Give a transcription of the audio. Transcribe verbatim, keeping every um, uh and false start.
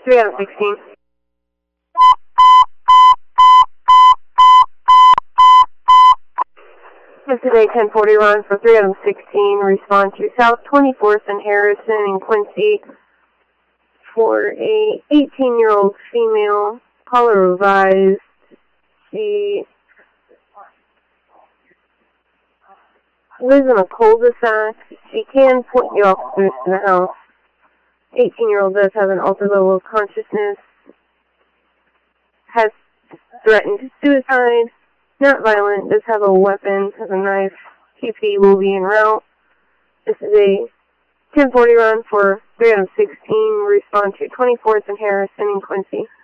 three out of sixteen. This is a ten forty run for three out of sixteen. Respond to South twenty-fourth and Harrison in Quincy for a eighteen-year-old female, caller revised. She lives in a cul-de-sac. She can point you off to the house. eighteen-year-old does have an altered level of consciousness. Has threatened suicide. Not violent. Does have a weapon. Has a knife. T P will be en route. This is a ten forty run for three out of sixteen. Respond to twenty-fourth and Harrison in Quincy.